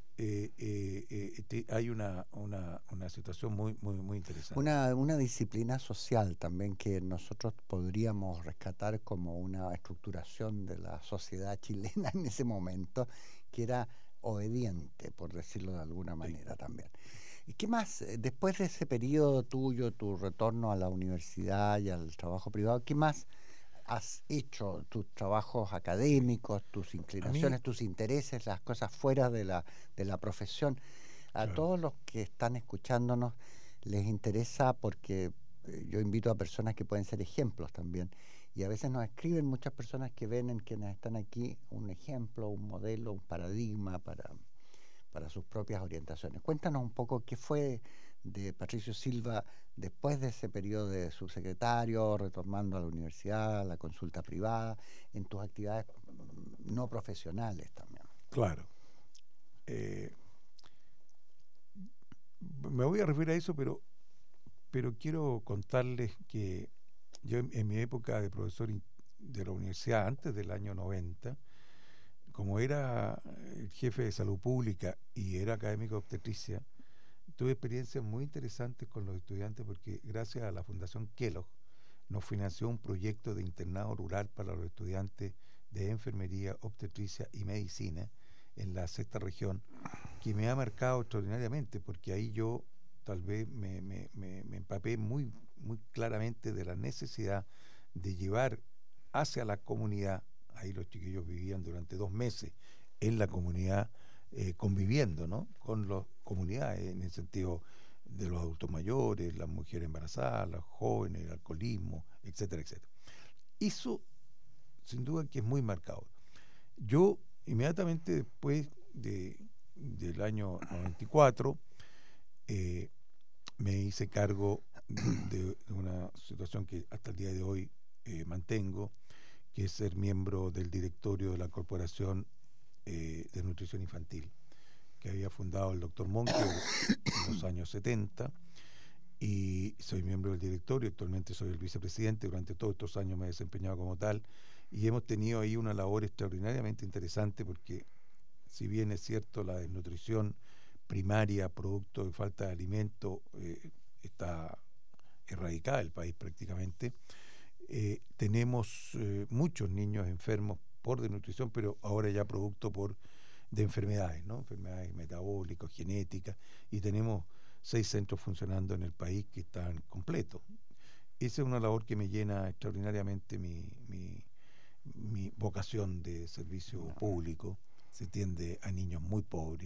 hay una situación muy, muy, muy interesante. Una disciplina social también que nosotros podríamos rescatar como una estructuración de la sociedad chilena en ese momento, que era obediente, por decirlo de alguna manera también. ¿Y qué más, después de ese periodo tuyo, tu retorno a la universidad y al trabajo privado, qué más has hecho? Tus trabajos académicos, tus inclinaciones, tus intereses, las cosas fuera de la profesión. A todos los que están escuchándonos les interesa, porque yo invito a personas que pueden ser ejemplos también, y a veces nos escriben muchas personas que ven en quienes están aquí un ejemplo, un modelo, un paradigma para sus propias orientaciones. Cuéntanos un poco qué fue de Patricio Silva después de ese periodo de subsecretario, retornando a la universidad, a la consulta privada, en tus actividades no profesionales también. Claro. Me voy a referir a eso, pero quiero contarles que yo en mi época de profesor de la universidad, antes del año 90, como era el jefe de salud pública y era académico de obstetricia, tuve experiencias muy interesantes con los estudiantes, porque gracias a la Fundación Kellogg nos financió un proyecto de internado rural para los estudiantes de enfermería, obstetricia y medicina en la sexta región, que me ha marcado extraordinariamente, porque ahí yo tal vez me empapé muy, muy claramente de la necesidad de llevar hacia la comunidad, ahí los chiquillos vivían durante 2 meses en la comunidad, conviviendo, ¿no?, con las comunidades, en el sentido de los adultos mayores, las mujeres embarazadas, los jóvenes, el alcoholismo, etcétera, etcétera. Eso, sin duda, que es muy marcado. Yo, inmediatamente después del año 94, me hice cargo de una situación que hasta el día de hoy mantengo, que es ser miembro del directorio de la Corporación de Nutrición Infantil, que había fundado el doctor Monque en los años 70, y soy miembro del directorio. Actualmente soy el vicepresidente. Durante todos estos años me he desempeñado como tal, y hemos tenido ahí una labor extraordinariamente interesante, porque si bien es cierto la desnutrición primaria producto de falta de alimento está erradicada del país prácticamente, tenemos muchos niños enfermos por desnutrición, pero ahora ya producto de enfermedades, ¿no?, enfermedades metabólicas, genéticas, y tenemos 6 centros funcionando en el país que están completos. Esa es una labor que me llena extraordinariamente mi vocación de servicio público. Se atiende a niños muy pobres.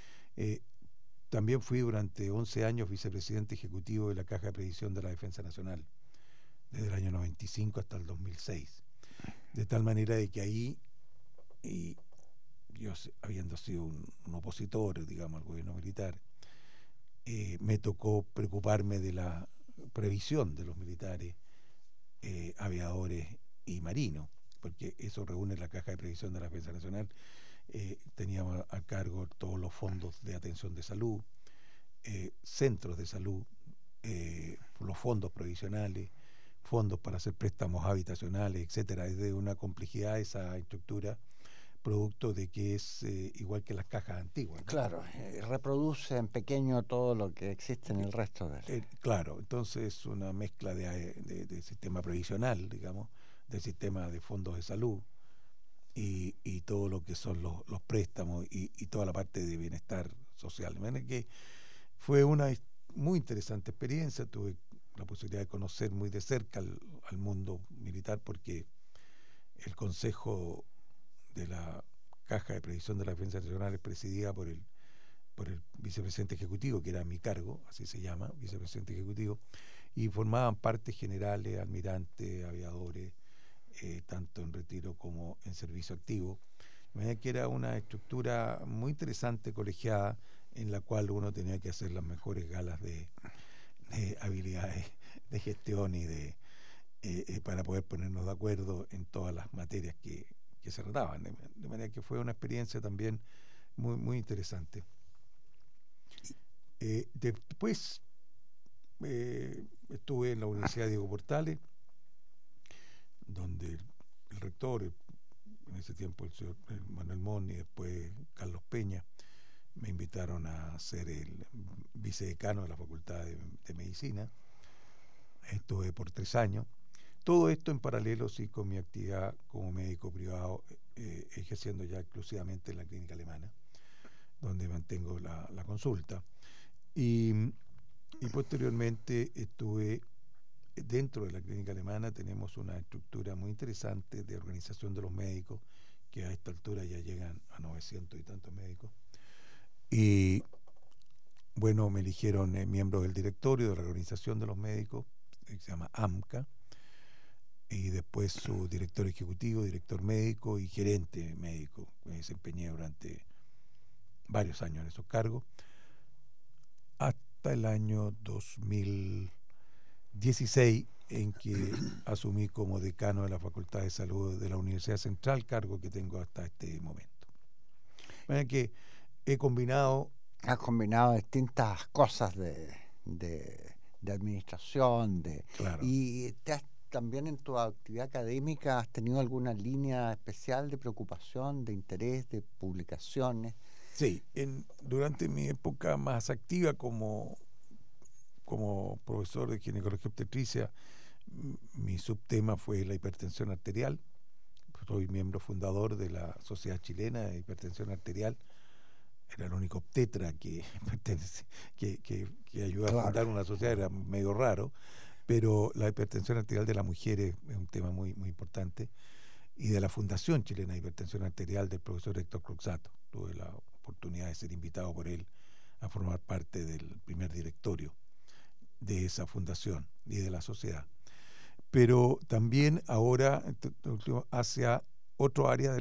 También fui durante 11 años vicepresidente ejecutivo de la Caja de Previsión de la Defensa Nacional, desde el año 95 hasta el 2006. De tal manera de que ahí, y yo habiendo sido un opositor, digamos, al gobierno militar, me tocó preocuparme de la previsión de los militares, aviadores y marinos, porque eso reúne la Caja de Previsión de la Defensa Nacional. Teníamos a cargo todos los fondos de atención de salud, centros de salud, los fondos provisionales, fondos para hacer préstamos habitacionales, etcétera. Es de una complejidad esa estructura, producto de que es igual que las cajas antiguas, ¿no? Claro, reproduce en pequeño todo lo que existe en el resto del... Claro, entonces es una mezcla de sistema previsional, digamos, del sistema de fondos de salud, y todo lo que son los préstamos y toda la parte de bienestar social. De manera que fue una muy interesante experiencia. Tuve la posibilidad de conocer muy de cerca al mundo militar, porque el Consejo de la Caja de Previsión de la Defensa Nacional es presidida por el vicepresidente ejecutivo, que era mi cargo, así se llama, vicepresidente ejecutivo, y formaban parte generales, almirantes, aviadores, tanto en retiro como en servicio activo. De manera que era una estructura muy interesante, colegiada, en la cual uno tenía que hacer las mejores galas de habilidades de gestión y para poder ponernos de acuerdo en todas las materias que se trataban. De manera que fue una experiencia también muy, muy interesante. Después estuve en la Universidad Diego Portales, donde el rector, en ese tiempo el señor Manuel Mon y después Carlos Peña, me invitaron a ser el vicedecano de la Facultad de Medicina. Estuve por 3 años. Todo esto en paralelo, sí, con mi actividad como médico privado, ejerciendo ya exclusivamente en la clínica alemana, donde mantengo la consulta. Y posteriormente estuve dentro de la clínica alemana. Tenemos una estructura muy interesante de organización de los médicos, que a esta altura ya llegan a 900 y tantos médicos. Y bueno, me eligieron miembro del directorio de la organización de los médicos, que se llama AMCA, y después su director ejecutivo, director médico y gerente médico. Me desempeñé durante varios años en esos cargos, hasta el año 2016, en que asumí como decano de la Facultad de Salud de la Universidad Central, cargo que tengo hasta este momento. Bueno, que he combinado... Has combinado distintas cosas de administración, claro. Y también en tu actividad académica has tenido alguna línea especial de preocupación, de interés, de publicaciones. Sí, durante mi época más activa como profesor de ginecología obstetricia, mi subtema fue la hipertensión arterial. Soy miembro fundador de la Sociedad Chilena de Hipertensión Arterial. Era el único obstetra que ayudó a fundar una sociedad. Era medio raro, pero la hipertensión arterial de las mujeres es un tema muy, muy importante. y de la Fundación Chilena de Hipertensión Arterial del profesor Héctor Cruxato. Tuve la oportunidad de ser invitado por él a formar parte del primer directorio de esa fundación y de la sociedad. Pero también ahora hacia otro área de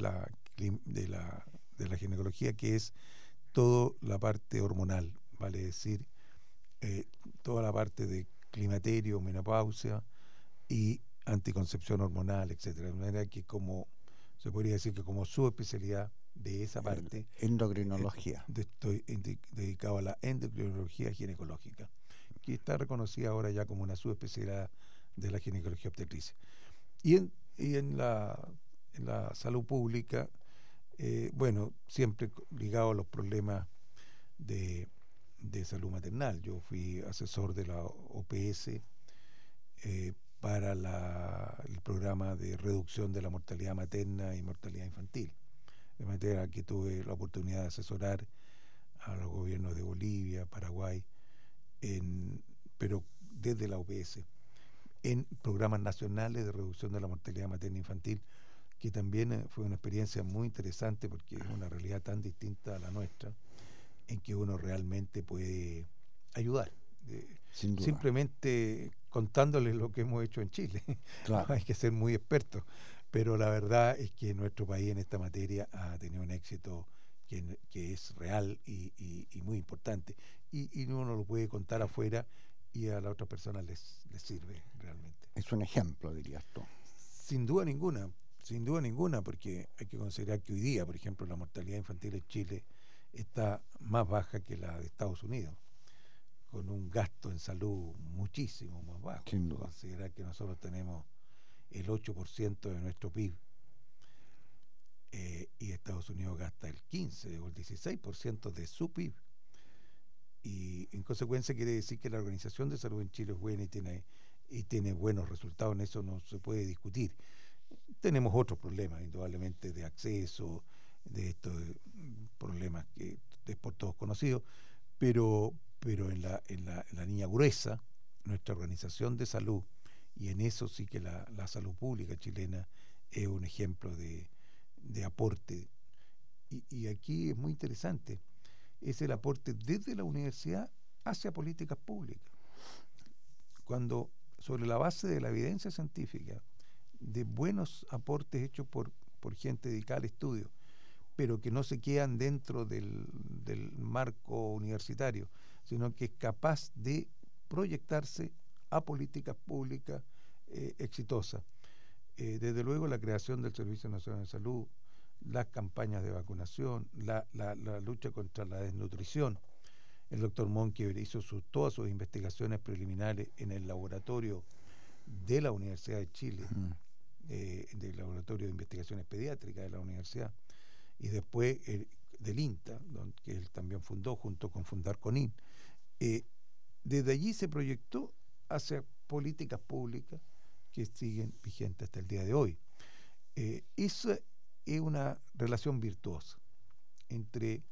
la ginecología, que es toda la parte hormonal, vale decir, toda la parte de climaterio, menopausia y anticoncepción hormonal, etcétera. De manera que se podría decir que como subespecialidad de esa parte, endocrinología. Estoy dedicado a la endocrinología ginecológica, que está reconocida ahora ya como una subespecialidad de la ginecología obstetricia. Y en la salud pública, bueno, siempre ligado a los problemas de salud maternal. Yo fui asesor de la OPS para el programa de reducción de la mortalidad materna y mortalidad infantil. De manera que tuve la oportunidad de asesorar a los gobiernos de Bolivia, Paraguay, pero desde la OPS, en programas nacionales de reducción de la mortalidad materna e infantil, que también fue una experiencia muy interesante porque es una realidad tan distinta a la nuestra, en que uno realmente puede ayudar. Sin duda. Simplemente contándoles lo que hemos hecho en Chile. Claro. No hay que ser muy expertos, pero la verdad es que nuestro país en esta materia ha tenido un éxito que es real y muy importante. Y uno lo puede contar afuera y a la otra persona les sirve realmente. Es un ejemplo, dirías tú. Sin duda ninguna, porque hay que considerar que hoy día, por ejemplo, la mortalidad infantil en Chile está más baja que la de Estados Unidos, con un gasto en salud muchísimo más bajo. Sin duda. Considerar que nosotros tenemos el 8% de nuestro PIB y Estados Unidos gasta el 15 o el 16% de su PIB. Y en consecuencia quiere decir que la Organización de Salud en Chile es buena y tiene buenos resultados. En eso no se puede discutir. Tenemos otros problemas, indudablemente, de acceso, de estos problemas que es por todos conocidos, pero en la línea gruesa, nuestra Organización de Salud, y en eso sí que la salud pública chilena es un ejemplo de aporte. Y aquí es muy interesante, es el aporte desde la universidad hacia políticas públicas. Cuando, sobre la base de la evidencia científica, de buenos aportes hechos por gente dedicada al estudio, pero que no se quedan dentro del marco universitario, sino que es capaz de proyectarse a políticas públicas exitosas. Desde luego la creación del Servicio Nacional de Salud, las campañas de vacunación, la lucha contra la desnutrición. El doctor Monkever hizo todas sus investigaciones preliminares en el laboratorio de la Universidad de Chile, del Laboratorio de Investigaciones Pediátricas de la universidad, y después del INTA, que él también fundó junto con Fundarconin. Desde allí se proyectó hacia políticas públicas que siguen vigentes hasta el día de hoy. Esa es una relación virtuosa entre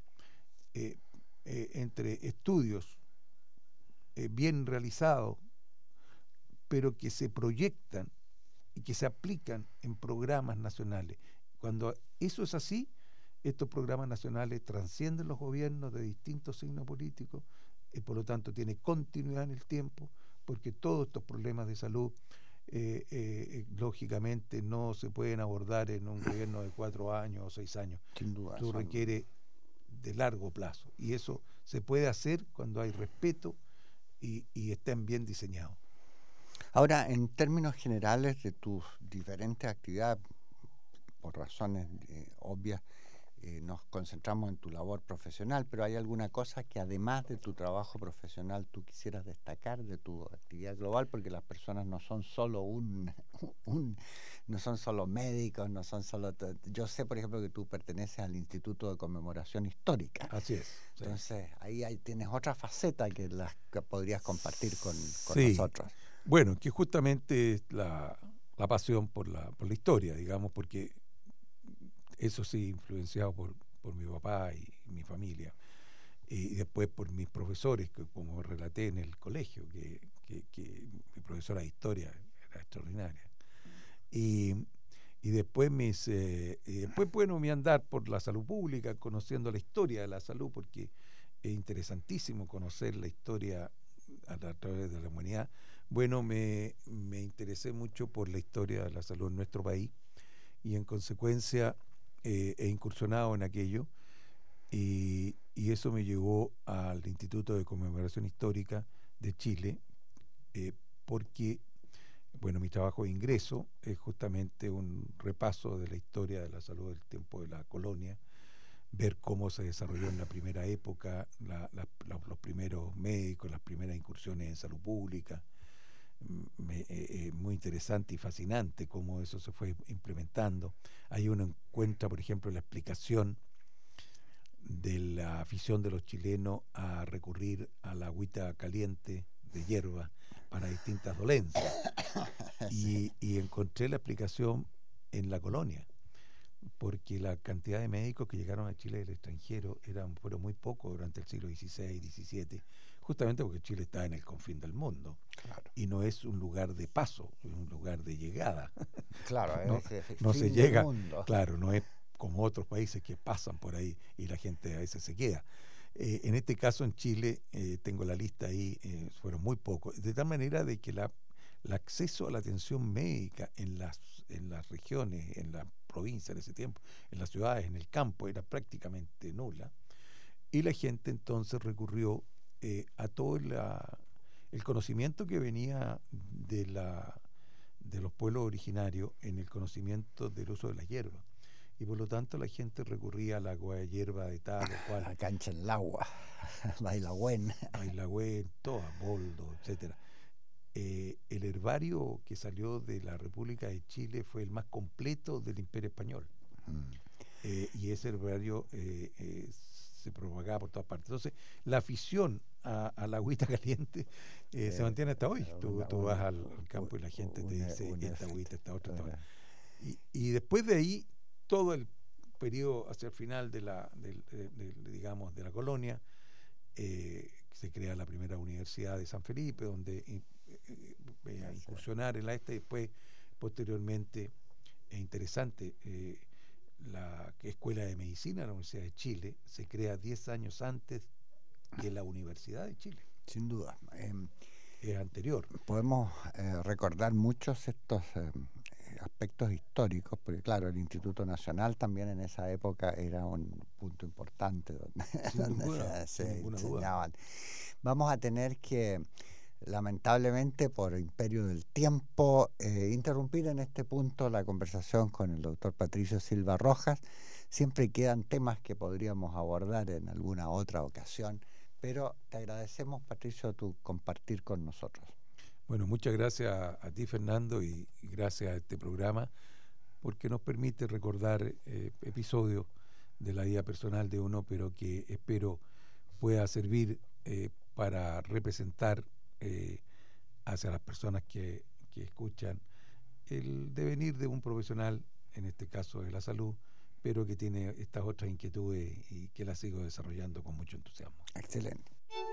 estudios bien realizados, pero que se proyectan y que se aplican en programas nacionales. Cuando eso es así, estos programas nacionales trascienden los gobiernos de distintos signos políticos y por lo tanto tiene continuidad en el tiempo, porque todos estos problemas de salud lógicamente no se pueden abordar en un gobierno de 4 años o 6 años. Sin duda. Eso requiere de largo plazo y eso se puede hacer cuando hay respeto y estén bien diseñados. Ahora, en términos generales de tus diferentes actividades, por razones obvias, nos concentramos en tu labor profesional, pero ¿hay alguna cosa que además de tu trabajo profesional tú quisieras destacar de tu actividad global? Porque las personas no son solo no son solo médicos, no son solo... Yo sé, por ejemplo, que tú perteneces al Instituto de Conmemoración Histórica. Así es. Sí. Entonces, ahí tienes otra faceta que podrías compartir con sí. nosotros. Bueno, que justamente es la pasión por la historia, digamos, porque eso sí, influenciado por mi papá y mi familia, y después por mis profesores, que como relaté en el colegio, que mi profesora de historia era extraordinaria. Y Y después bueno, mi andar por la salud pública, conociendo la historia de la salud, porque es interesantísimo conocer la historia a través de la humanidad. Bueno, me interesé mucho por la historia de la salud en nuestro país y en consecuencia he incursionado en aquello y eso me llevó al Instituto de Conmemoración Histórica de Chile, porque bueno, mi trabajo de ingreso es justamente un repaso de la historia de la salud del tiempo de la colonia, ver cómo se desarrolló en la primera época, los primeros médicos, las primeras incursiones en salud pública. Muy interesante y fascinante cómo eso se fue implementando. Ahí uno encuentra, por ejemplo, la explicación de la afición de los chilenos a recurrir a la agüita caliente de hierba para distintas dolencias. Y encontré la explicación en la colonia, porque la cantidad de médicos que llegaron a Chile del extranjero fueron muy pocos durante el siglo XVI, XVII, justamente porque Chile está en el confín del mundo. Claro. Y no es un lugar de paso, es un lugar de llegada. Claro, no se llega, claro, no es como otros países que pasan por ahí y la gente a veces se queda. En este caso en Chile, tengo la lista ahí, fueron muy pocos, de tal manera de que el acceso a la atención médica en las regiones, en la provincia en ese tiempo, en las ciudades, en el campo, era prácticamente nula, y la gente entonces recurrió a todo el conocimiento que venía de los pueblos originarios en el conocimiento del uso de la hierba. Y por lo tanto la gente recurría a la hierba de tal o cual. A cancha en el agua, bailagüen, toda, boldo, etcétera. El herbario que salió de la República de Chile fue el más completo del Imperio Español. Y ese herbario se propagaba por todas partes. Entonces, la afición a la agüita caliente se mantiene hasta hoy. Tú vas al campo y la gente te dice esta agüita, esta otra. Y después de ahí, todo el periodo hacia el final de la colonia, se crea la primera universidad de San Felipe, donde a incursionar en y después, posteriormente, es interesante, la Escuela de Medicina de la Universidad de Chile se crea 10 años antes que la Universidad de Chile. Sin duda. Es anterior. Podemos recordar muchos estos aspectos históricos, porque claro, el Instituto Nacional también en esa época era un punto importante donde se enseñaban. Vamos a tener que, lamentablemente, por imperio del tiempo, interrumpir en este punto la conversación con el doctor Patricio Silva Rojas. Siempre quedan temas que podríamos abordar en alguna otra ocasión, pero te agradecemos, Patricio, tu compartir con nosotros. Bueno, muchas gracias a ti, Fernando, y gracias a este programa, porque nos permite recordar episodios de la vida personal de uno, pero que espero pueda servir para representar hacia las personas que escuchan el devenir de un profesional, en este caso de la salud, pero que tiene estas otras inquietudes y que las sigo desarrollando con mucho entusiasmo. Excelente.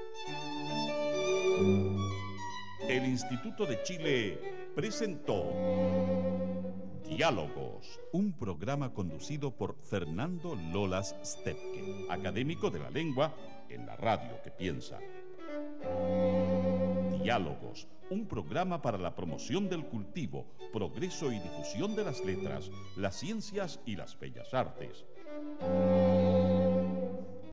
El Instituto de Chile presentó Diálogos, un programa conducido por Fernando Lolas Stepke, académico de la lengua en la radio que piensa. Diálogos, un programa para la promoción del cultivo, progreso y difusión de las letras, las ciencias y las bellas artes.